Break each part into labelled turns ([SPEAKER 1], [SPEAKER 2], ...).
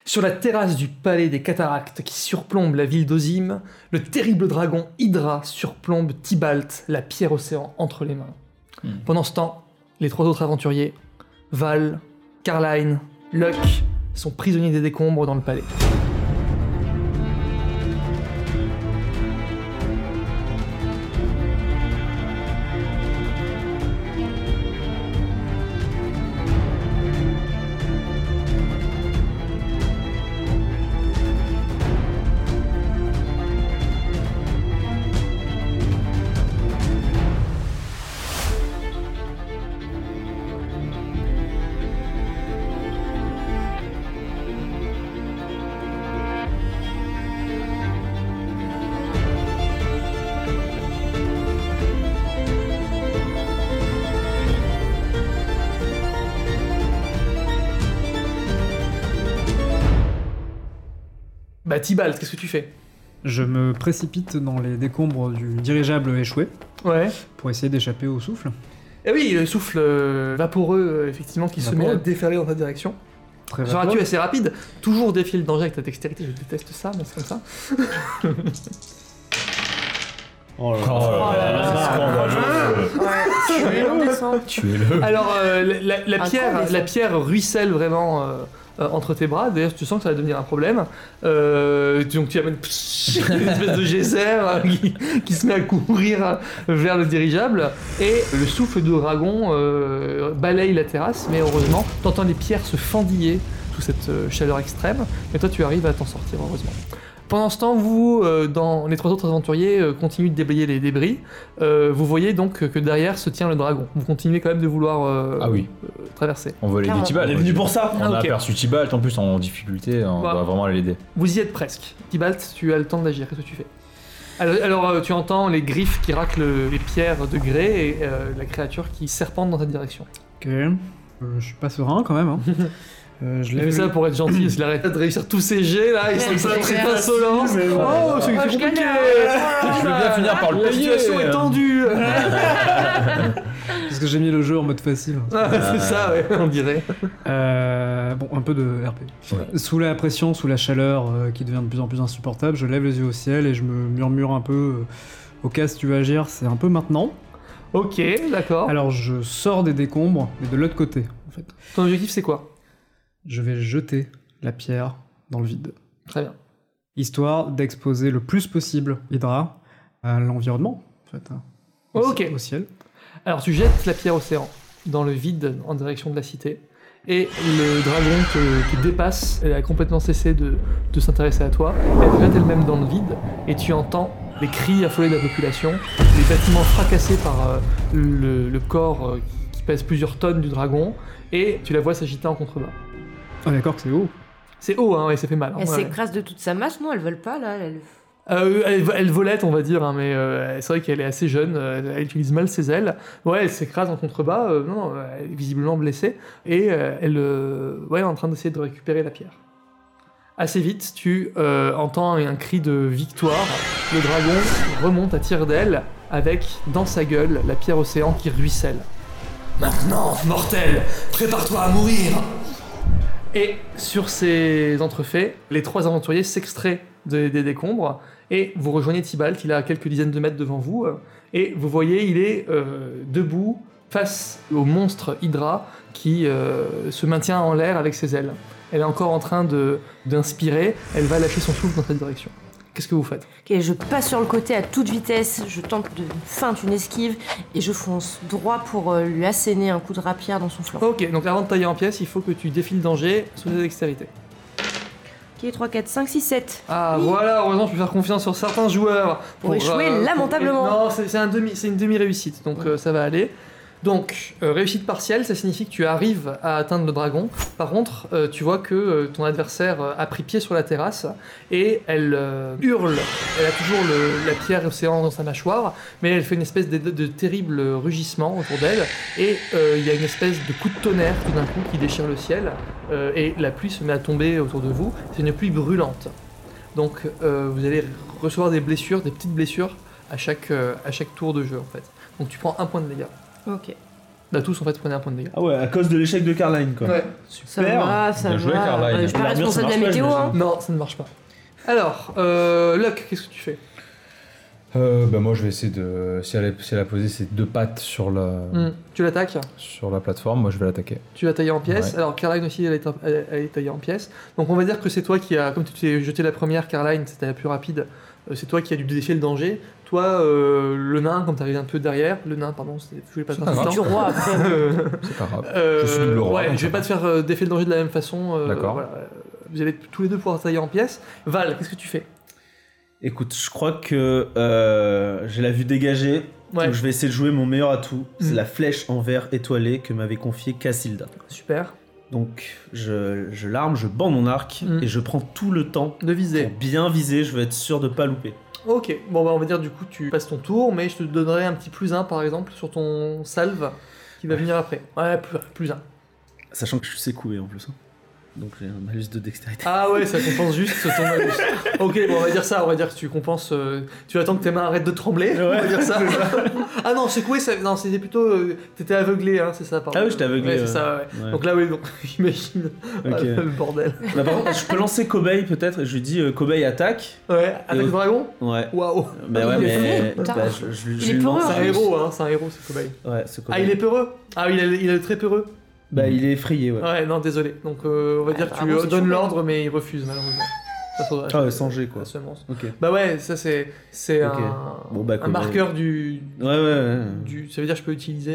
[SPEAKER 1] Sur la terrasse du palais des cataractes qui surplombe la ville d'Ozim, le terrible dragon Hydra surplombe Tybalt, la pierre océan entre les mains. Pendant ce temps, les 3 autres aventuriers, Val, Carline, Luck, sont prisonniers des décombres dans le palais. Bah Tybalt, qu'est-ce que tu fais?
[SPEAKER 2] Je me précipite dans les décombres du dirigeable échoué
[SPEAKER 1] Ouais.
[SPEAKER 2] pour essayer d'échapper au souffle.
[SPEAKER 1] Et oui, le souffle vaporeux, effectivement, qui se met à déferler dans ta direction.
[SPEAKER 2] Très
[SPEAKER 1] Genre,
[SPEAKER 2] vaporeux.
[SPEAKER 1] tu es assez rapide, toujours défier le danger avec ta dextérité, je déteste ça, mais c'est comme ça.
[SPEAKER 3] Oh là là, scandaleux.
[SPEAKER 4] Tuez-le.
[SPEAKER 1] Alors, la
[SPEAKER 5] descend.
[SPEAKER 1] pierre ruisselle vraiment entre tes bras, d'ailleurs tu sens que ça va devenir un problème. Donc tu amènes une espèce de geyser qui se met à courir vers le dirigeable, et le souffle de dragon balaye la terrasse, mais heureusement, t'entends les pierres se fendiller sous cette chaleur extrême, mais toi tu arrives à t'en sortir, heureusement. Pendant ce temps, vous, dans les 3 autres aventuriers, continuez de déblayer les débris. Vous voyez donc que derrière se tient le dragon. Vous continuez quand même de vouloir traverser.
[SPEAKER 3] On veut l'aider
[SPEAKER 5] Clairement.
[SPEAKER 3] Tybalt.
[SPEAKER 4] On est venu pour ça.
[SPEAKER 3] On a
[SPEAKER 1] ok.
[SPEAKER 3] aperçu Tybalt en plus en difficulté, on
[SPEAKER 1] Bah.
[SPEAKER 3] doit vraiment aller l'aider.
[SPEAKER 1] Vous y êtes presque. Tybalt, tu as le temps d'agir. Qu'est-ce que tu fais? Alors, tu entends les griffes qui raclent les pierres de grès et la créature qui serpente dans ta direction.
[SPEAKER 2] Ok. Je suis pas serein quand même. Hein. Je
[SPEAKER 1] Il
[SPEAKER 2] lève
[SPEAKER 1] fait ça pour être gentil, parce qu'il arrête de réussir tous ses jets là, il semble ça très insolent. Oh, c'est
[SPEAKER 5] je
[SPEAKER 1] compliqué!
[SPEAKER 5] gagne.
[SPEAKER 3] Je veux bien finir par le
[SPEAKER 1] La
[SPEAKER 3] payer.
[SPEAKER 1] situation est tendue!
[SPEAKER 2] parce que j'ai mis le jeu en mode facile.
[SPEAKER 1] C'est ça, ouais, on dirait.
[SPEAKER 2] Bon, un peu de RP.
[SPEAKER 3] Ouais.
[SPEAKER 2] Sous la pression, sous la chaleur qui devient de plus en plus insupportable, je lève les yeux au ciel et je me murmure un peu au cas si tu veux agir, c'est un peu maintenant.
[SPEAKER 1] Ok, d'accord.
[SPEAKER 2] Alors je sors des décombres, mais de l'autre côté en fait.
[SPEAKER 1] Ton objectif c'est quoi?
[SPEAKER 2] Je vais jeter la pierre dans le vide.
[SPEAKER 1] Très bien.
[SPEAKER 2] Histoire d'exposer le plus possible Hydra à l'environnement, en fait. Hein.
[SPEAKER 1] Ok.
[SPEAKER 2] Au ciel.
[SPEAKER 1] Alors tu jettes la pierre océan dans le vide en direction de la cité, et le dragon te dépasse, elle a complètement cessé de s'intéresser à toi, elle jette elle-même dans le vide, et tu entends les cris affolés de la population, les bâtiments fracassés par le corps qui pèse plusieurs tonnes du dragon, et tu la vois s'agiter en contrebas.
[SPEAKER 2] Ah d'accord que c'est haut.
[SPEAKER 1] C'est haut, hein, et ça fait mal. Hein,
[SPEAKER 5] Elle
[SPEAKER 1] ouais.
[SPEAKER 5] s'écrase de toute sa masse, non? Elle vole pas, là.
[SPEAKER 1] Elle volette, on va dire, hein, mais c'est vrai qu'elle est assez jeune, elle utilise mal ses ailes. Ouais, elle s'écrase en contrebas, non, elle est visiblement blessée, et elle est en train d'essayer de récupérer la pierre. Assez vite, tu entends un cri de victoire. Le dragon remonte à tire d'aile avec, dans sa gueule, la pierre océan qui ruisselle. Maintenant, mortel, prépare-toi à mourir! Et sur ces entrefaits, les 3 aventuriers s'extraient des décombres, et vous rejoignez Tybalt, il est à quelques dizaines de mètres devant vous, et vous voyez, il est debout face au monstre Hydra qui se maintient en l'air avec ses ailes. Elle est encore en train d'inspirer, elle va lâcher son souffle dans cette direction. Qu'est-ce que vous faites?
[SPEAKER 5] Ok, je passe sur le côté à toute vitesse, je tente de feinte une esquive, et je fonce droit pour lui asséner un coup de rapière dans son flanc.
[SPEAKER 1] Ok, donc avant de tailler en pièces, il faut que tu défies le danger sous ta dextérité.
[SPEAKER 5] Ok, 3, 4, 5, 6, 7.
[SPEAKER 1] Ah voilà, heureusement je peux faire confiance sur certains joueurs.
[SPEAKER 5] Pour échouer lamentablement.
[SPEAKER 1] Non, c'est une demi-réussite, donc ça va aller. Donc, réussite partielle, ça signifie que tu arrives à atteindre le dragon. Par contre, tu vois que ton adversaire a pris pied sur la terrasse et elle hurle. Elle a toujours la pierre océan dans sa mâchoire, mais elle fait une espèce de terrible rugissement autour d'elle. Et il y a une espèce de coup de tonnerre tout d'un coup qui déchire le ciel. Et la pluie se met à tomber autour de vous. C'est une pluie brûlante. Donc, vous allez recevoir des blessures, des petites blessures à chaque tour de jeu en fait. Donc tu prends 1 point de dégâts.
[SPEAKER 5] Ok.
[SPEAKER 1] Bah tous en fait prenaient un point de dégâts.
[SPEAKER 4] Ah ouais, à cause de l'échec de Carline, quoi.
[SPEAKER 1] Ouais.
[SPEAKER 5] Ça
[SPEAKER 4] Super.
[SPEAKER 5] va, ça
[SPEAKER 3] Bien joué,
[SPEAKER 5] va.
[SPEAKER 3] Carla.
[SPEAKER 5] Je suis pas
[SPEAKER 4] L'armure,
[SPEAKER 5] responsable de
[SPEAKER 4] ça
[SPEAKER 5] la
[SPEAKER 4] marche pas,
[SPEAKER 5] météo, hein.
[SPEAKER 1] Non, ça ne marche pas. Alors, Luck, qu'est-ce que tu fais?
[SPEAKER 3] Bah moi je vais essayer de... Si elle a posé ses 2 pattes sur la
[SPEAKER 1] Tu l'attaques,
[SPEAKER 3] plateforme, moi je vais l'attaquer.
[SPEAKER 1] tu vas tailler en pièces.
[SPEAKER 3] Ouais.
[SPEAKER 1] Alors Caroline aussi, elle est taillée en pièces. Donc on va dire que c'est toi qui a, comme tu t'es jeté la première, Caroline, c'était la plus rapide, c'est toi qui as dû défier le danger. Toi, le nain, comme t'arrives un peu derrière, je voulais pas te
[SPEAKER 3] C'est
[SPEAKER 1] faire
[SPEAKER 3] pas
[SPEAKER 1] tout
[SPEAKER 5] Du
[SPEAKER 1] le temps.
[SPEAKER 5] roi après.
[SPEAKER 3] C'est pas grave.
[SPEAKER 1] Euh,
[SPEAKER 3] Je suis double roi,
[SPEAKER 1] Ouais,
[SPEAKER 3] donc
[SPEAKER 1] je vais
[SPEAKER 3] ça
[SPEAKER 1] pas te faire défier le danger de la même façon.
[SPEAKER 3] D'accord.
[SPEAKER 1] Voilà. Vous allez tous les deux pouvoir tailler en pièces. Val, qu'est-ce que tu fais?
[SPEAKER 4] Écoute, je crois que j'ai la vue dégagée,
[SPEAKER 1] Ouais.
[SPEAKER 4] donc je vais essayer de jouer mon meilleur atout. C'est
[SPEAKER 1] Mhm.
[SPEAKER 4] la flèche en verre étoilée que m'avait confiée Cassilda.
[SPEAKER 1] Super.
[SPEAKER 4] Donc je l'arme, je bande mon arc
[SPEAKER 1] Mhm.
[SPEAKER 4] et je prends tout le temps
[SPEAKER 1] De viser.
[SPEAKER 4] pour bien viser, je veux être sûr de pas louper.
[SPEAKER 1] Ok, bon bah on va dire du coup tu passes ton tour, mais je te donnerai un petit +1 par exemple sur ton salve qui va venir après. Ouais, +1.
[SPEAKER 4] Sachant que je sais couver en plus. Hein. Donc j'ai un malus de dextérité.
[SPEAKER 1] Ah ouais, ça compense juste ton malus. Ok, bon on va dire ça, on va dire que tu compenses... tu attends que tes mains arrêtent de trembler, on va dire ça. Ah non, c'est quoi ça? Non, c'était plutôt... t'étais aveuglé, hein, c'est ça, pardon.
[SPEAKER 4] Ah oui, j'étais aveuglé,
[SPEAKER 1] Ouais, c'est ça, ouais.
[SPEAKER 4] Ouais.
[SPEAKER 1] Donc là, oui, donc j'imagine
[SPEAKER 4] Ok.
[SPEAKER 1] le bordel.
[SPEAKER 4] Bah, par contre, je peux lancer Kobeï peut-être et je lui dis Kobeï attaque.
[SPEAKER 1] Ouais, attaque de dragon.
[SPEAKER 4] Ouais.
[SPEAKER 1] Waouh.
[SPEAKER 4] Bah ouais,
[SPEAKER 5] Il est
[SPEAKER 4] mais
[SPEAKER 5] fou, putain.
[SPEAKER 4] bah, je
[SPEAKER 5] Il est
[SPEAKER 4] lui
[SPEAKER 5] peureux,
[SPEAKER 4] lance.
[SPEAKER 1] C'est un héros, hein, c'est un héros, c'est Kobaï.
[SPEAKER 4] Ouais, c'est
[SPEAKER 1] Ah,
[SPEAKER 4] Kobeï.
[SPEAKER 1] il est peureux? Ah oui, il est très peureux.
[SPEAKER 4] Bah il est effrayé, ouais.
[SPEAKER 1] Ouais, non, désolé. Donc on va dire que tu
[SPEAKER 5] vraiment, c'est
[SPEAKER 1] donnes
[SPEAKER 5] chaud,
[SPEAKER 1] l'ordre, mais il refuse malheureusement. Ça faudra
[SPEAKER 4] Ah ouais, sans G, quoi.
[SPEAKER 1] la semence.
[SPEAKER 4] Ok.
[SPEAKER 1] Bah ouais, ça c'est
[SPEAKER 4] Ok. Bon, bah,
[SPEAKER 1] un
[SPEAKER 4] comment-
[SPEAKER 1] marqueur du,
[SPEAKER 4] Ouais.
[SPEAKER 1] Ça veut dire que je peux utiliser...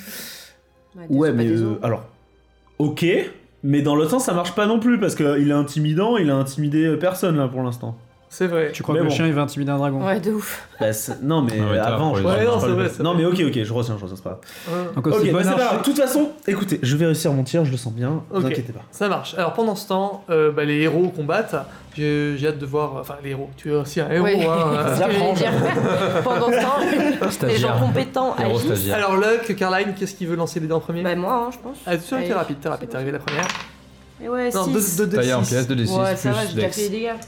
[SPEAKER 4] Ouais, mais alors, ok, mais dans l'autre sens, ça marche pas non plus parce qu'il est intimidant, il a intimidé personne là pour l'instant.
[SPEAKER 1] C'est vrai.
[SPEAKER 2] Tu crois
[SPEAKER 4] Mais
[SPEAKER 2] que
[SPEAKER 4] bon.
[SPEAKER 2] le chien il va intimider un dragon?
[SPEAKER 5] Ouais, de ouf.
[SPEAKER 4] Bah, non, mais
[SPEAKER 3] Ouais, t'as
[SPEAKER 4] avant,
[SPEAKER 3] pour
[SPEAKER 4] je
[SPEAKER 3] les
[SPEAKER 1] Ouais,
[SPEAKER 4] pense
[SPEAKER 1] non,
[SPEAKER 4] pas
[SPEAKER 1] c'est
[SPEAKER 4] le-
[SPEAKER 1] vrai, c'est
[SPEAKER 4] Non,
[SPEAKER 1] vrai.
[SPEAKER 4] mais ok, je retiens, c'est pas grave.
[SPEAKER 2] Donc
[SPEAKER 4] Ok,
[SPEAKER 2] aussi
[SPEAKER 4] bah,
[SPEAKER 2] bonne
[SPEAKER 4] c'est pas
[SPEAKER 2] arche.
[SPEAKER 4] grave. De toute façon, écoutez, je vais réussir mon tir, je le sens bien,
[SPEAKER 1] Ok.
[SPEAKER 4] vous inquiétez pas.
[SPEAKER 1] Ça marche. Alors pendant ce temps, bah, les héros combattent. J'ai hâte de voir... Enfin, les héros. Tu es aussi un héros,
[SPEAKER 5] Ouais.
[SPEAKER 1] hein.
[SPEAKER 5] C'est ce que j'allais dire. Pendant ce temps, les
[SPEAKER 3] Stagiaire.
[SPEAKER 5] gens compétents
[SPEAKER 3] Héros
[SPEAKER 5] agissent.
[SPEAKER 3] stagiaire.
[SPEAKER 1] Alors Luck, Caroline, qu'est-ce qu'il veut lancer les dents en premier?
[SPEAKER 5] Bah moi, hein, je pense.
[SPEAKER 1] Ah, tu
[SPEAKER 5] Allez.
[SPEAKER 1] t'es rapide, t'es arrivé la première.
[SPEAKER 5] Et ouais,
[SPEAKER 1] Non,
[SPEAKER 5] 6.
[SPEAKER 1] 2
[SPEAKER 3] Taillé en pièces, 2d6
[SPEAKER 5] Ouais, ça va,
[SPEAKER 3] plus
[SPEAKER 5] j'ai déjà
[SPEAKER 3] dex.
[SPEAKER 5] fait des dégâts.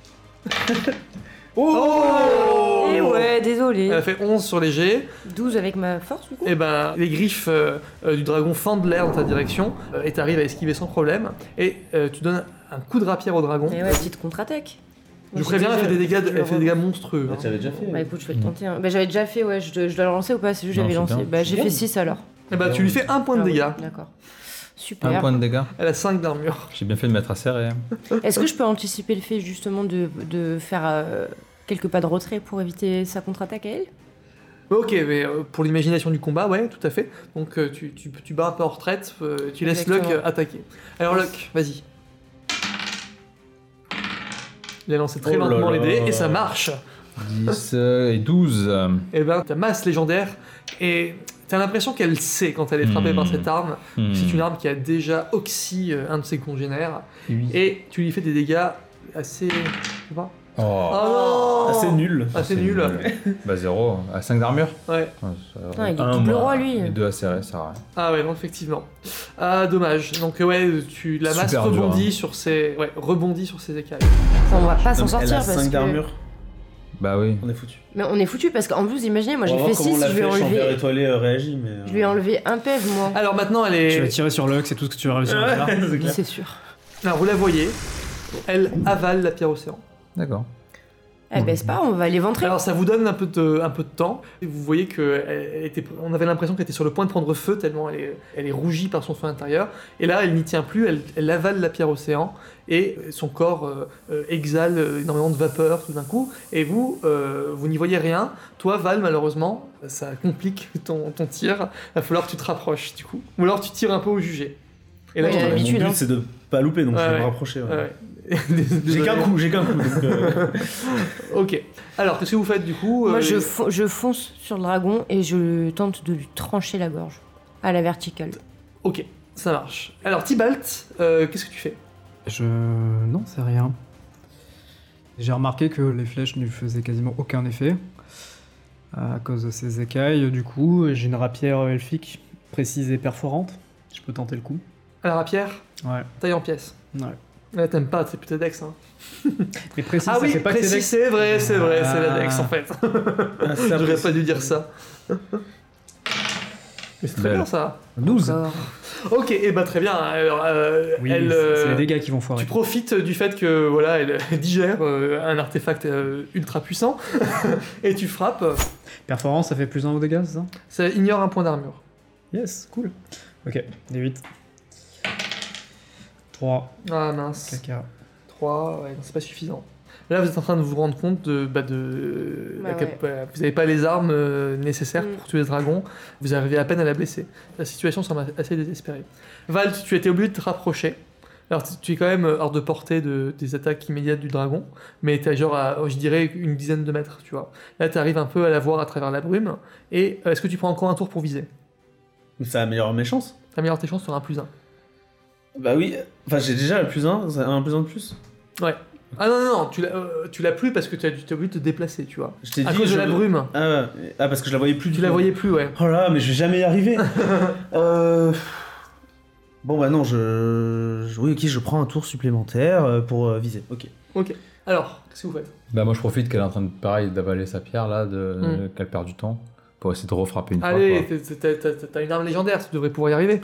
[SPEAKER 1] Oh
[SPEAKER 5] Et ouais, désolé.
[SPEAKER 1] Elle a fait 11 sur les jets.
[SPEAKER 5] 12 avec ma force, du coup.
[SPEAKER 1] Et ben, les griffes du dragon fendent l'air dans ta direction et t'arrives à esquiver sans problème. Et tu donnes un coup de rapière au dragon.
[SPEAKER 5] Et ouais, petite contre-attaque.
[SPEAKER 1] Je vous préviens, elle fait des dégâts, monstrueux.
[SPEAKER 4] Bah,
[SPEAKER 1] hein.
[SPEAKER 4] tu avais déjà fait.
[SPEAKER 5] Bah écoute, je vais le tenter. Hein. Bah j'avais déjà fait, ouais, je dois le lancer ou pas? C'est juste
[SPEAKER 3] Non,
[SPEAKER 5] j'avais
[SPEAKER 3] c'est
[SPEAKER 5] lancé.
[SPEAKER 3] bien.
[SPEAKER 5] Bah j'ai
[SPEAKER 4] C'est
[SPEAKER 5] fait
[SPEAKER 4] bien.
[SPEAKER 5] 6 alors.
[SPEAKER 1] Et ben, tu lui fais 1 point de
[SPEAKER 5] Ah oui,
[SPEAKER 1] dégâts.
[SPEAKER 5] D'accord.
[SPEAKER 3] Un
[SPEAKER 5] Super.
[SPEAKER 3] point de dégâts.
[SPEAKER 1] Elle a 5 d'armure.
[SPEAKER 3] J'ai bien fait de mettre à serrer. hein.
[SPEAKER 5] Est-ce que je peux anticiper le fait justement de faire quelques pas de retrait pour éviter sa contre-attaque à elle?
[SPEAKER 1] Ok, mais pour l'imagination du combat, ouais, tout à fait. Donc tu bats un peu en retraite, tu laisses Luck
[SPEAKER 5] Exactement.
[SPEAKER 1] attaquer. Alors Luck, vas-y. Il a lancé très
[SPEAKER 4] Oh là
[SPEAKER 1] lentement les
[SPEAKER 4] là.
[SPEAKER 1] dés et ça marche.
[SPEAKER 3] 10 et 12.
[SPEAKER 1] Et ben, ta masse légendaire et t'as l'impression qu'elle sait quand elle est frappée par cette arme. C'est une arme qui a déjà oxy un de ses congénères. Et tu lui fais des dégâts assez... Tu vois?
[SPEAKER 3] Oh.
[SPEAKER 1] Oh non
[SPEAKER 4] Assez nul.
[SPEAKER 1] Assez nul.
[SPEAKER 3] Bah 0. À 5 d'armure.
[SPEAKER 1] Ouais.
[SPEAKER 5] Putain, il est double roi, lui.
[SPEAKER 3] Et 2 à serrer, ça va.
[SPEAKER 1] Ah ouais, non, effectivement. Ah, dommage. Donc ouais, la masse
[SPEAKER 3] Super dur,
[SPEAKER 1] rebondit
[SPEAKER 3] hein.
[SPEAKER 1] sur ses... Ouais, rebondit sur ses écailles.
[SPEAKER 5] Enfin, on va pas s'en
[SPEAKER 4] Elle
[SPEAKER 5] sortir
[SPEAKER 4] a
[SPEAKER 5] parce
[SPEAKER 4] 5
[SPEAKER 5] que...
[SPEAKER 4] d'armure,
[SPEAKER 3] Bah oui.
[SPEAKER 4] on est foutu.
[SPEAKER 5] Mais on est foutu parce qu'en plus, imaginez, moi j'ai
[SPEAKER 4] On va
[SPEAKER 5] fait
[SPEAKER 4] voir comment
[SPEAKER 5] 6,
[SPEAKER 4] la
[SPEAKER 5] je lui ai
[SPEAKER 4] flèche en verre
[SPEAKER 5] enlevé...
[SPEAKER 4] étoilé réagit, mais.
[SPEAKER 5] Je lui ai enlevé un PEV, moi.
[SPEAKER 1] Alors maintenant, elle
[SPEAKER 2] Tu vas
[SPEAKER 1] est...
[SPEAKER 2] tirer sur Lux, c'est tout ce que tu vas réussir à faire.
[SPEAKER 4] c'est clair.
[SPEAKER 5] C'est sûr.
[SPEAKER 1] Alors vous la voyez, elle avale la pierre océan.
[SPEAKER 3] D'accord.
[SPEAKER 5] Eh ben c'est pas, on va l'éventrer.
[SPEAKER 1] Alors ça vous donne un peu de temps. Et vous voyez on avait l'impression qu'elle était sur le point de prendre feu tellement elle est rougie par son feu intérieur. Et là, elle n'y tient plus, elle avale la pierre océan et son corps exhale énormément de vapeur tout d'un coup. Et vous n'y voyez rien. Toi, Val, malheureusement, ça complique ton tir. Il va falloir que tu te rapproches du coup. Ou alors tu tires un peu au jugé. Et là,
[SPEAKER 5] Ouais,
[SPEAKER 1] je te-
[SPEAKER 5] la
[SPEAKER 4] Mon
[SPEAKER 5] Habitude,
[SPEAKER 4] but
[SPEAKER 5] hein.
[SPEAKER 4] c'est de pas louper, donc je
[SPEAKER 1] Ouais,
[SPEAKER 4] vais me
[SPEAKER 1] ouais.
[SPEAKER 4] rapprocher. ouais.
[SPEAKER 1] Ouais.
[SPEAKER 4] J'ai qu'un coup, donc.
[SPEAKER 1] Ok. Alors, qu'est-ce que vous faites du coup
[SPEAKER 5] Moi je fonce sur le dragon et je tente de lui trancher la gorge. À la verticale.
[SPEAKER 1] Ok, ça marche. Alors, Tibalt, qu'est-ce que tu fais?
[SPEAKER 2] Non, c'est rien. J'ai remarqué que les flèches ne lui faisaient quasiment aucun effet à cause de ses écailles. Du coup, j'ai une rapière elfique précise et perforante. Je peux tenter le coup.
[SPEAKER 1] À la rapière,
[SPEAKER 2] Ouais.
[SPEAKER 1] taille en pièces.
[SPEAKER 2] Ouais.
[SPEAKER 1] Ouais, t'aimes pas, c'est plutôt Dex. Hein.
[SPEAKER 2] Mais précis,
[SPEAKER 1] Ah
[SPEAKER 2] ça
[SPEAKER 1] oui,
[SPEAKER 2] fait pas que c'est
[SPEAKER 1] précis,
[SPEAKER 2] Dex.
[SPEAKER 1] c'est vrai, c'est la
[SPEAKER 2] Ah.
[SPEAKER 1] Dex en fait.
[SPEAKER 4] Ah, ça,
[SPEAKER 1] J'aurais
[SPEAKER 4] précis.
[SPEAKER 1] pas dû dire ça. Mais c'est très bien ça.
[SPEAKER 2] 12.
[SPEAKER 5] Encore.
[SPEAKER 1] Ok, et bah très bien. Alors,
[SPEAKER 2] Oui,
[SPEAKER 1] elle,
[SPEAKER 2] c'est les dégâts qui vont foirer.
[SPEAKER 1] tu profites du fait que voilà, elle digère un artefact ultra puissant et tu frappes.
[SPEAKER 2] Perforance, ça fait plus 1 aux dégâts, c'est ça?
[SPEAKER 1] Ça ignore un point d'armure.
[SPEAKER 2] Yes, cool. Ok, des 8. 3.
[SPEAKER 1] Ah mince.
[SPEAKER 2] Caca.
[SPEAKER 1] 3, ouais, non, c'est pas suffisant. Là, vous êtes en train de vous rendre compte vous n'avez pas les armes nécessaires pour tuer le dragon. Vous arrivez à peine à la blesser. La situation semble assez désespérée. Val, tu étais obligé de te rapprocher. Alors, tu es quand même hors de portée des attaques immédiates du dragon, mais tu es genre à, je dirais, une dizaine de mètres, tu vois. Là, tu arrives un peu à la voir à travers la brume. Et est-ce que tu prends encore un tour pour viser?
[SPEAKER 4] Ça améliore mes chances.
[SPEAKER 1] T'améliores tes chances sur un +1.
[SPEAKER 4] Bah oui, enfin j'ai déjà le +1, un +1 de plus.
[SPEAKER 1] Ouais. Ah non, tu l'as plus parce que tu es obligé de te déplacer, tu vois.
[SPEAKER 4] Je t'ai
[SPEAKER 1] À
[SPEAKER 4] dit,
[SPEAKER 1] cause de la brume.
[SPEAKER 4] Ah, parce que je la voyais plus du
[SPEAKER 1] Tu
[SPEAKER 4] tout.
[SPEAKER 1] la voyais plus, ouais.
[SPEAKER 4] Oh là, mais je vais jamais y arriver. Bon bah non, oui, ok, je prends un tour supplémentaire pour viser. Ok.
[SPEAKER 1] Ok. Alors, qu'est-ce que vous faites?
[SPEAKER 3] Bah moi je profite qu'elle est en train de pareil d'avaler sa pierre là, qu'elle perd du temps pour essayer de refrapper une fois.
[SPEAKER 1] Allez,
[SPEAKER 3] Quoi.
[SPEAKER 1] t'as une arme légendaire, tu devrais pouvoir y arriver.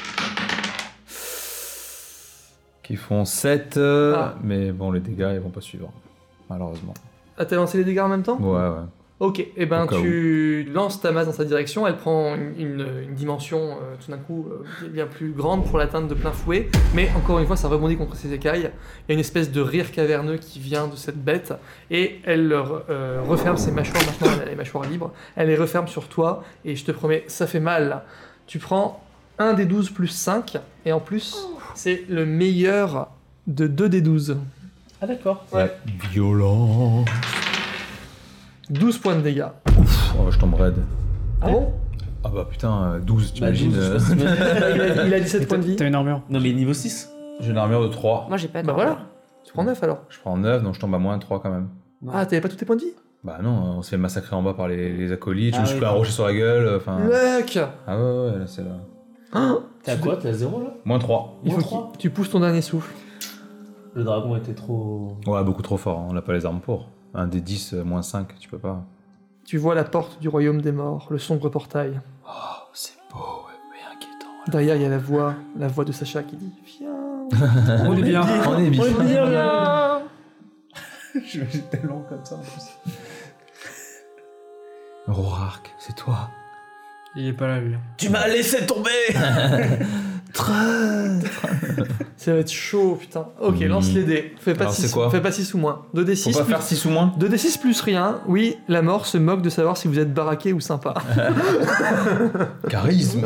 [SPEAKER 3] Qui font 7, mais bon les dégâts ils vont pas suivre, malheureusement.
[SPEAKER 1] Ah, t'as lancé les dégâts en même temps?
[SPEAKER 3] Ouais.
[SPEAKER 1] Ok, et ben
[SPEAKER 3] Au cas
[SPEAKER 1] tu lances ta masse dans sa direction, elle prend une dimension tout d'un coup bien plus grande pour l'atteindre de plein fouet, mais encore une fois ça rebondit contre ses écailles. Il y a une espèce de rire caverneux qui vient de cette bête, et elle referme ses mâchoires, maintenant elle a les mâchoires libres, elle les referme sur toi, et je te promets, ça fait mal. Tu prends un des 12 plus 5, et en plus c'est le meilleur de 2 des 12.
[SPEAKER 4] Ah d'accord.
[SPEAKER 1] Ouais.
[SPEAKER 3] Violent.
[SPEAKER 1] 12 points de dégâts.
[SPEAKER 3] Oh, je tombe raide.
[SPEAKER 1] Ah bon?
[SPEAKER 3] Ah bah putain, 12, t'imagines
[SPEAKER 4] 12,
[SPEAKER 1] Il a 17 points de vie.
[SPEAKER 2] T'as une armure.
[SPEAKER 4] Non mais niveau 6.
[SPEAKER 3] J'ai une armure de 3.
[SPEAKER 5] Moi j'ai pas de.
[SPEAKER 1] Bah voilà, tu prends 9 alors.
[SPEAKER 3] Je prends 9, donc je tombe à moins de 3 quand même.
[SPEAKER 1] Ah, t'avais pas tous tes points de vie?
[SPEAKER 3] Bah non, on se fait massacrer en bas par les acolytes, je
[SPEAKER 4] Ah
[SPEAKER 3] me suis
[SPEAKER 4] oui.
[SPEAKER 3] pris un rocher sur la gueule, enfin...
[SPEAKER 1] Luck!
[SPEAKER 3] Ah ouais, là c'est là.
[SPEAKER 4] T'as quoi? T'as 0 là?
[SPEAKER 3] Moins 3.
[SPEAKER 1] Il faut
[SPEAKER 4] Moins
[SPEAKER 1] que tu pousses ton dernier souffle.
[SPEAKER 4] Le dragon était trop...
[SPEAKER 3] Ouais, beaucoup trop fort, hein, on n'a pas les armes pour. Un des 10, moins 5, tu peux pas.
[SPEAKER 1] Tu vois la porte du royaume des morts, le sombre portail.
[SPEAKER 3] Oh, c'est beau, ouais, mais inquiétant.
[SPEAKER 1] Derrière, il y a la voix de Sacha qui dit « Viens !»
[SPEAKER 2] On est bien.
[SPEAKER 3] On est bien.
[SPEAKER 1] Viens.
[SPEAKER 4] J'étais long comme ça en plus.
[SPEAKER 3] Rorark, c'est toi.
[SPEAKER 2] Il est pas là, lui.
[SPEAKER 4] Tu m'as laissé tomber.
[SPEAKER 1] Ça va être chaud, putain. Ok, lance les dés. Fais pas
[SPEAKER 3] Alors,
[SPEAKER 1] 6
[SPEAKER 3] c'est quoi?
[SPEAKER 1] fais pas 6 ou moins. 2d6
[SPEAKER 3] Faut pas
[SPEAKER 1] plus...
[SPEAKER 3] faire 6 ou moins
[SPEAKER 1] 2d6 plus rien. Oui, la mort se moque de savoir si vous êtes baraqué ou sympa.
[SPEAKER 3] Charisme.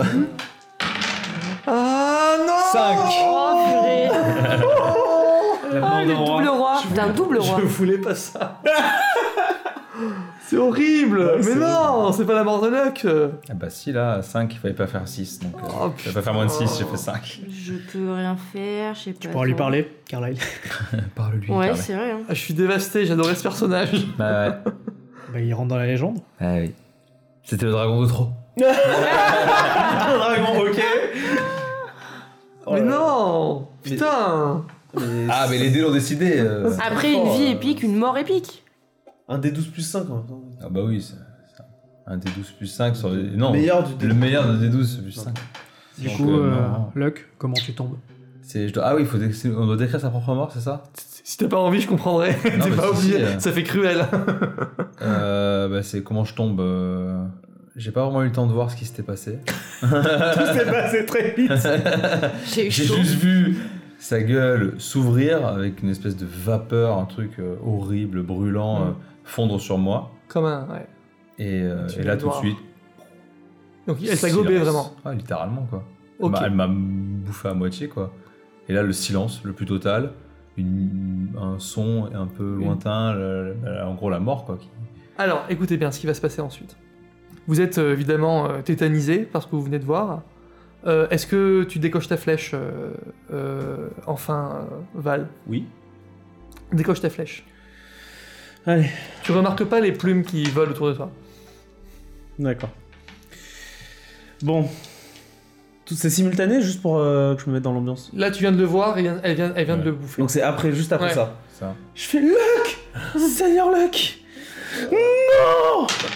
[SPEAKER 1] Ah non
[SPEAKER 3] 5.
[SPEAKER 5] Oh purée.
[SPEAKER 2] La mort
[SPEAKER 5] Le double roi. D'un double roi.
[SPEAKER 1] Je voulais pas ça. C'est horrible.
[SPEAKER 4] Ouais,
[SPEAKER 1] Mais
[SPEAKER 4] c'est
[SPEAKER 1] non, c'est pas la mort de Luck.
[SPEAKER 3] Ah bah si, là, 5, il fallait pas faire 6, donc...
[SPEAKER 1] Oh,
[SPEAKER 3] il fallait pas faire moins de 6, j'ai fait 5.
[SPEAKER 5] Je peux rien faire, je sais pas.
[SPEAKER 2] Tu pourras lui parler, Carlyle.
[SPEAKER 3] Parle-lui,
[SPEAKER 5] Ouais,
[SPEAKER 3] Carlyle.
[SPEAKER 5] c'est vrai. Hein.
[SPEAKER 1] Ah, je suis dévasté, j'adorais ce personnage.
[SPEAKER 3] Bah ouais.
[SPEAKER 2] Bah, il rentre dans la légende.
[SPEAKER 3] Ah oui. C'était le dragon de trop.
[SPEAKER 4] Un dragon, ok.
[SPEAKER 1] Mais non. Putain.
[SPEAKER 3] Ah, mais les dés l'ont décidé.
[SPEAKER 5] Après une vie épique, une mort épique.
[SPEAKER 4] Un des 12 plus 5 en même temps.
[SPEAKER 3] Ah bah oui, c'est un des 12 plus 5 sur les... Non,
[SPEAKER 4] Meilleur du
[SPEAKER 3] le meilleur de D12 plus 5.
[SPEAKER 2] Du
[SPEAKER 3] Donc,
[SPEAKER 2] coup,
[SPEAKER 3] non.
[SPEAKER 2] Luck, comment tu tombes?
[SPEAKER 3] Ah oui, on doit décrire sa propre mort, c'est ça?
[SPEAKER 1] Si t'as pas envie, je comprendrais. T'es
[SPEAKER 3] mais
[SPEAKER 1] pas
[SPEAKER 3] si,
[SPEAKER 1] obligé.
[SPEAKER 3] si,
[SPEAKER 1] Ça fait cruel.
[SPEAKER 3] Bah c'est comment je tombe. J'ai pas vraiment eu le temps de voir ce qui s'était passé.
[SPEAKER 4] Tout s'est passé très vite.
[SPEAKER 5] J'ai eu
[SPEAKER 3] J'ai
[SPEAKER 5] chaud.
[SPEAKER 3] juste vu sa gueule s'ouvrir avec une espèce de vapeur, un truc horrible, brûlant, fondre sur moi.
[SPEAKER 1] Comme un. Ouais.
[SPEAKER 3] Et
[SPEAKER 1] Tu
[SPEAKER 3] là
[SPEAKER 1] vas
[SPEAKER 3] tout de
[SPEAKER 1] voir.
[SPEAKER 3] suite.
[SPEAKER 1] Donc elle t'a gobé
[SPEAKER 3] silence.
[SPEAKER 1] vraiment.
[SPEAKER 3] Ouais, littéralement quoi.
[SPEAKER 1] Ok.
[SPEAKER 3] Elle m'a bouffé à moitié quoi. Et là le silence le plus total, un son un peu lointain, en gros la mort quoi.
[SPEAKER 1] Alors, écoutez bien ce qui va se passer ensuite. Vous êtes évidemment tétanisé par ce que vous venez de voir. Est-ce que tu décoches ta flèche enfin, Val?
[SPEAKER 4] Oui.
[SPEAKER 1] Décoche ta flèche.
[SPEAKER 4] Allez.
[SPEAKER 1] Tu remarques pas les plumes qui volent autour de toi.
[SPEAKER 4] D'accord. Bon. Tout c'est simultané juste pour que je me mette dans l'ambiance.
[SPEAKER 1] Là, tu viens de le voir et elle vient
[SPEAKER 3] Ouais.
[SPEAKER 1] de le bouffer.
[SPEAKER 4] Donc c'est après, juste après
[SPEAKER 1] Ouais.
[SPEAKER 4] ça.
[SPEAKER 3] Ça.
[SPEAKER 4] Je fais Luck Seigneur Luck Non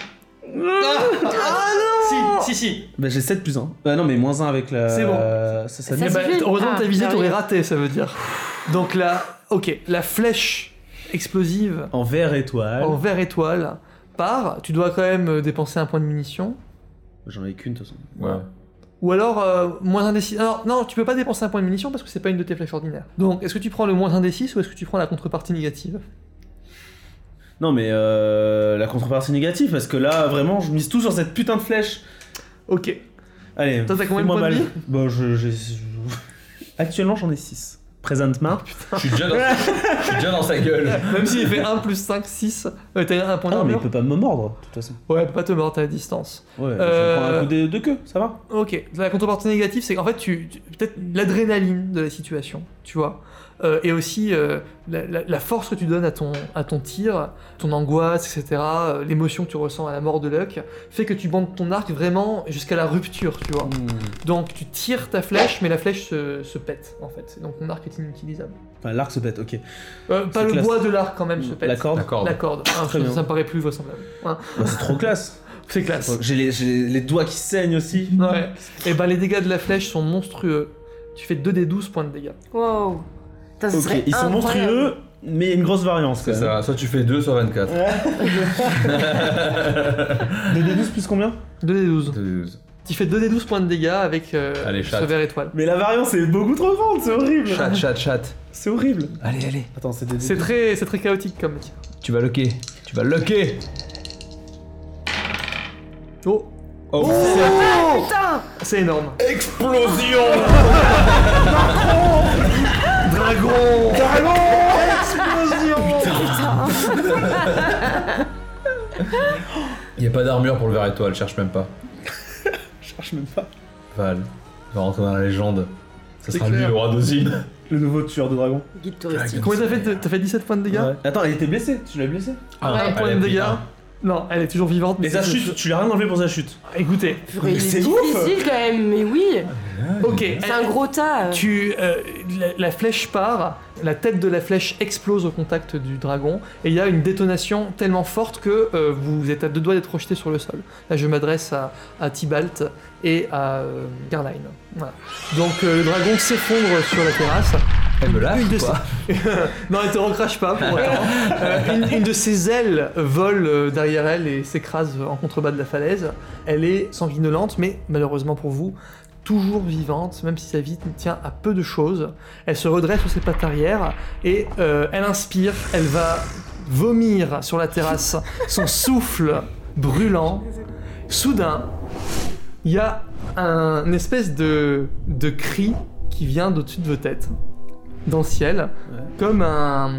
[SPEAKER 1] Si.
[SPEAKER 4] Bah j'ai 7 plus 1. Non mais moins 1 avec la...
[SPEAKER 1] C'est bon.
[SPEAKER 4] Ça
[SPEAKER 5] Ça
[SPEAKER 1] Eh heureusement que t'as visé,
[SPEAKER 5] bah
[SPEAKER 1] t'aurais
[SPEAKER 5] oui.
[SPEAKER 1] raté, ça veut dire. Donc là, ok, la flèche explosive
[SPEAKER 4] En vert étoile.
[SPEAKER 1] en vert étoile part, tu dois quand même dépenser un point de munition.
[SPEAKER 4] J'en ai qu'une de toute façon.
[SPEAKER 3] Ouais.
[SPEAKER 1] Ou alors, moins 1 d6. Alors, non, tu peux pas dépenser un point de munition parce que c'est pas une de tes flèches ordinaires. Donc, est-ce que tu prends le moins 1 d6 ou est-ce que tu prends la contrepartie négative?
[SPEAKER 4] Non mais la contrepartie négative parce que là vraiment je mise tout sur cette putain de flèche.
[SPEAKER 1] Ok.
[SPEAKER 4] Allez,
[SPEAKER 1] Toi, t'as combien de
[SPEAKER 4] fais-moi
[SPEAKER 1] points de
[SPEAKER 4] mal.
[SPEAKER 1] vie
[SPEAKER 4] Bon actuellement j'en ai 6. Présentement.
[SPEAKER 3] Je suis déjà dans sa gueule.
[SPEAKER 1] Même s'il fait 1 plus 5, 6, t'as un point
[SPEAKER 4] Ah non mais il
[SPEAKER 1] d'armure.
[SPEAKER 4] peut pas me mordre de toute façon.
[SPEAKER 1] Ouais, elle peut pas te mordre, t'es à distance.
[SPEAKER 4] Ouais, je vais prendre un coup de queue, ça va.
[SPEAKER 1] Ok, la contrepartie négative, c'est qu'en fait, peut-être l'adrénaline de la situation, tu vois, et aussi la force que tu donnes à ton tir, ton angoisse, etc., l'émotion que tu ressens à la mort de Luck, fait que tu bandes ton arc vraiment jusqu'à la rupture, tu vois. Donc tu tires ta flèche, mais la flèche se pète, en fait. Donc ton arc est inutilisable.
[SPEAKER 4] Enfin l'arc se pète, ok.
[SPEAKER 1] Pas
[SPEAKER 4] C'est
[SPEAKER 1] le
[SPEAKER 4] classe.
[SPEAKER 1] bois de l'arc, quand même, se pète.
[SPEAKER 4] La corde.
[SPEAKER 3] D'accord.
[SPEAKER 1] La corde. Ah,
[SPEAKER 4] Très bien.
[SPEAKER 1] ça me paraît plus vraisemblable. Hein.
[SPEAKER 4] Bah, c'est trop classe.
[SPEAKER 1] C'est classe.
[SPEAKER 4] J'ai les doigts qui saignent aussi.
[SPEAKER 1] Ouais. Et ben les dégâts de la flèche sont monstrueux. Tu fais 2d12 points de dégâts.
[SPEAKER 5] Wow. Putain, ce
[SPEAKER 4] Ok,
[SPEAKER 5] serait
[SPEAKER 4] ils sont
[SPEAKER 5] incroyable.
[SPEAKER 4] monstrueux, mais il y a une grosse variance quand
[SPEAKER 3] C'est
[SPEAKER 4] même.
[SPEAKER 3] ça, soit tu fais 2, soit 24.
[SPEAKER 4] 2d12 plus combien
[SPEAKER 1] 2d12.
[SPEAKER 3] 12.
[SPEAKER 1] Tu fais 2d12 points de dégâts avec
[SPEAKER 3] Allez,
[SPEAKER 1] ce
[SPEAKER 3] chat.
[SPEAKER 1] vert étoile.
[SPEAKER 4] Mais la variance est beaucoup trop grande, c'est horrible.
[SPEAKER 3] Chat.
[SPEAKER 4] C'est horrible.
[SPEAKER 3] Allez.
[SPEAKER 4] Attends, c'est des
[SPEAKER 1] C'est très chaotique comme tir.
[SPEAKER 3] Tu vas locker.
[SPEAKER 1] Oh,
[SPEAKER 3] Oh,
[SPEAKER 5] Putain.
[SPEAKER 1] c'est énorme.
[SPEAKER 3] explosion.
[SPEAKER 1] Dragon Explosion
[SPEAKER 3] Y a pas d'armure pour le ver étoile, cherche même pas.
[SPEAKER 4] Je cherche même pas.
[SPEAKER 3] Val va rentrer dans la légende. Ça
[SPEAKER 1] C'est
[SPEAKER 3] sera
[SPEAKER 1] clair.
[SPEAKER 3] lui le roi d'Ozine.
[SPEAKER 4] Le nouveau tueur de dragon.
[SPEAKER 5] Guide touristique.
[SPEAKER 1] Combien t'as fait 17 points de dégâts?
[SPEAKER 4] Ouais. Attends, elle était blessée, tu l'as blessée.
[SPEAKER 1] Un
[SPEAKER 3] elle
[SPEAKER 1] point
[SPEAKER 3] a
[SPEAKER 1] de
[SPEAKER 3] pris
[SPEAKER 1] dégâts.
[SPEAKER 3] un.
[SPEAKER 1] Non, elle est toujours vivante.
[SPEAKER 4] Et sa
[SPEAKER 1] c'est-
[SPEAKER 4] chute, tu l'as rien enlevé pour sa chute.
[SPEAKER 1] Écoutez,
[SPEAKER 5] Purée, il est
[SPEAKER 4] c'est ouf.
[SPEAKER 5] difficile quand même, mais oui.
[SPEAKER 1] ok.
[SPEAKER 5] C'est un gros tas.
[SPEAKER 1] La flèche part, la tête de la flèche explose au contact du dragon, et il y a une détonation tellement forte que vous êtes à 2 doigts d'être rejeté sur le sol. Là, je m'adresse à Tybalt et à Caroline. Voilà. Donc, le dragon s'effondre sur la terrasse.
[SPEAKER 3] Elle me lâche
[SPEAKER 1] Une de
[SPEAKER 3] ou pas
[SPEAKER 1] Non, elle te recrache pas pour autant. Une de ses ailes vole derrière elle et s'écrase en contrebas de la falaise. Elle est sanguinolente, mais malheureusement pour vous, toujours vivante, même si sa vie tient à peu de choses. Elle se redresse sur ses pattes arrière et elle inspire, elle va vomir sur la terrasse son souffle brûlant. Soudain, il y a une espèce de cri qui vient d'au-dessus de vos têtes, dans le ciel, comme un...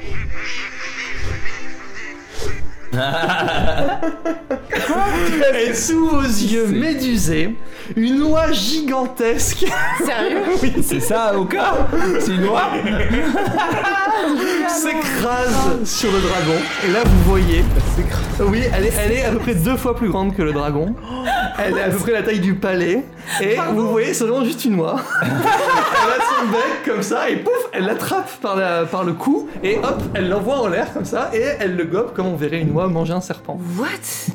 [SPEAKER 1] Et sous vos yeux médusés, une oie gigantesque
[SPEAKER 5] Sérieux?
[SPEAKER 3] C'est ça, au cas C'est une oie
[SPEAKER 1] s'écrase sur le dragon. Et là, vous voyez... Oui, elle est à peu près 2 fois plus grande que le dragon. Elle est à peu près la taille du palais. Et vous voyez, c'est vraiment juste une oie. Elle a son bec comme ça, et pouf, elle l'attrape par le cou, et hop, elle l'envoie en l'air comme ça, et elle le gobe comme on verrait une oie manger un serpent.
[SPEAKER 5] What?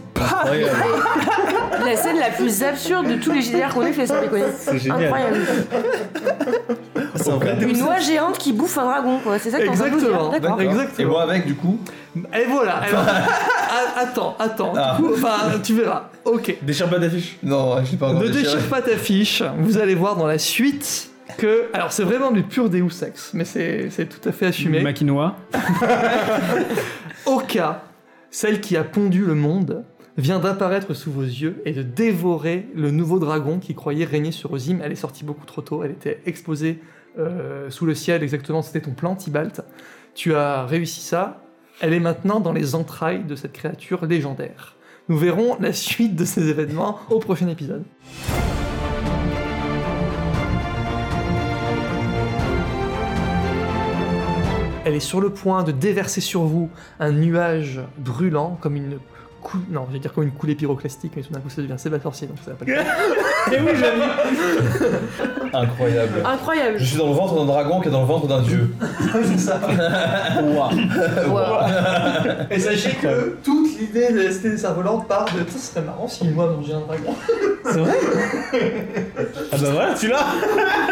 [SPEAKER 5] La scène la plus absurde de tous les JDR qu'on ait fait, sans déconner.
[SPEAKER 4] C'est génial.
[SPEAKER 5] Incroyable.
[SPEAKER 4] C'est un vrai
[SPEAKER 5] Une oie géante qui bouffe un dragon, quoi. C'est ça que t'es en train de nous dire.
[SPEAKER 1] Exactement.
[SPEAKER 5] D'accord.
[SPEAKER 1] Exactement.
[SPEAKER 3] Et moi avec, du coup
[SPEAKER 1] Et voilà. Attends.
[SPEAKER 3] Ah.
[SPEAKER 1] Du coup, enfin, tu verras. Ok.
[SPEAKER 4] Déchire pas d'affiche.
[SPEAKER 3] Non, j'ai pas encore
[SPEAKER 1] Ne
[SPEAKER 3] déchiré.
[SPEAKER 1] déchire pas ta fiche. Vous allez voir dans la suite que... Alors, c'est vraiment du pur Deus Ex, mais c'est tout à fait assumé.
[SPEAKER 2] Makinoa.
[SPEAKER 1] Oka, celle qui a pondu le monde, vient d'apparaître sous vos yeux et de dévorer le nouveau dragon qui croyait régner sur Ozim. Elle est sortie beaucoup trop tôt, elle était exposée sous le ciel, exactement, c'était ton plan, Tybalt. Tu as réussi ça, elle est maintenant dans les entrailles de cette créature légendaire. Nous verrons la suite de ces événements au prochain épisode. Elle est sur le point de déverser sur vous un nuage brûlant, comme une Non, je vais dire comme une coulée pyroclastique, mais tout d'un coup ça devient Sébastien Sorcier, donc ça va pas le faire.
[SPEAKER 4] Et oui, j'avoue.
[SPEAKER 3] Incroyable.
[SPEAKER 5] Incroyable.
[SPEAKER 3] Je suis dans le ventre d'un dragon qui est dans le ventre d'un dieu.
[SPEAKER 1] C'est ça.
[SPEAKER 5] Wow.
[SPEAKER 1] Et sachez que toute l'idée de la cité des cerfs-volantes part de ça serait marrant si moi mangeais un dragon.
[SPEAKER 4] C'est vrai. Ah bah voilà, tu l'as.